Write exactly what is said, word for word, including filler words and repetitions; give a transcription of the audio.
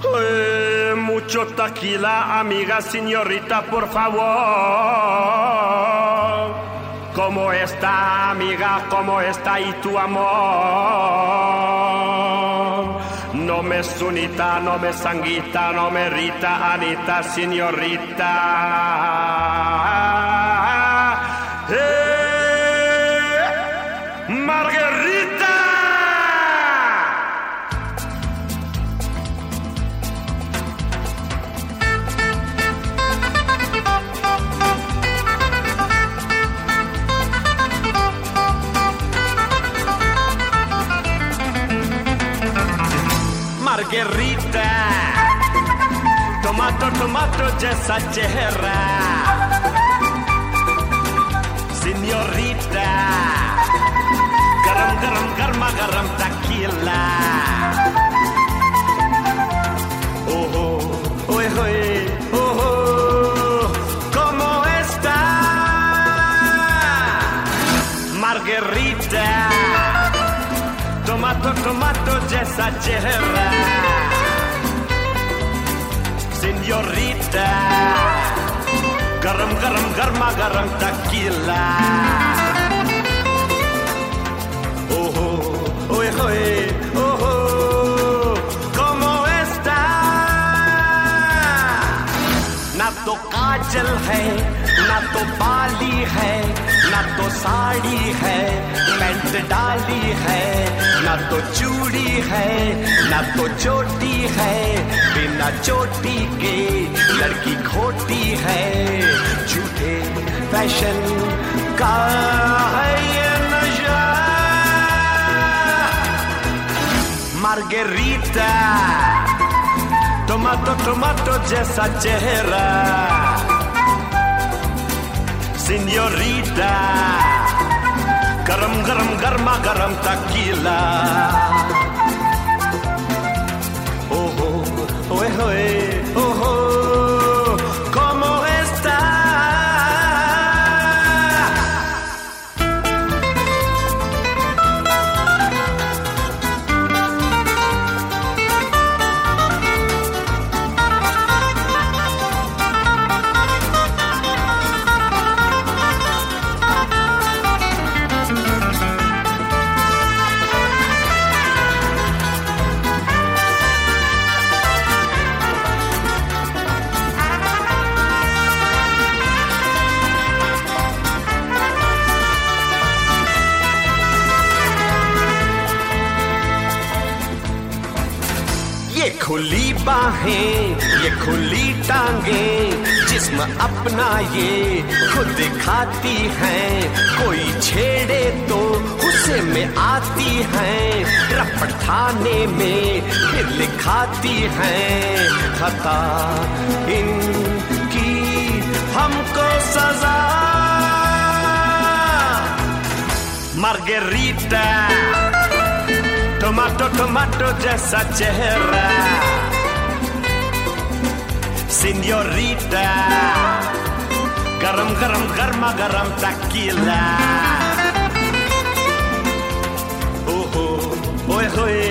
Eh, mucho tequila, amiga señorita, por favor. ¿Cómo está, amiga? ¿Cómo está y tu amor? No me sunita, no me sanguita, no me rita, Anita, señorita. Eh, Margarita. Margarita, tomato, tomato जैसा चेहरा, señorita, गरम गरम गर्मा गरम tequila, oh oh, oye oye, oh oh, ¿cómo está? Margarita. Tomato, tomato जैसा चेहरा, señorita, गरम गरम गर्मा गरम tequila, oh oh, oye oye, oh oh, ¿cómo está? ना तो काजल है, ना तो बाली है, ना तो साड़ी है, पैंट डाली है, ना तो चूड़ी है, ना तो चोटी है, बिना चोटी के लड़की खोटी है, झूठे फैशन का है ये नशा। मार्गेरिटा, टोमाटो टोमाटो जैसा चेहरा, señorita, गरम गरम गर्मा गरम tequila, oh oh, oye oye, oh oh, ¿cómo está? ये खुली बाहें, ये खुली टांगें, जिस्म अपना ये खुद दिखाती हैं, कोई छेड़े तो गुस्से में आती हैं, रपट थाने में फिर लिखाती हैं, खता इनकी हमको सजा। मार्गेरिटा, टोमाटो टोमाटो जैसा चेहरा, señorita, गरम गरम गर्मा गरम tequila, oh oh, oye oye,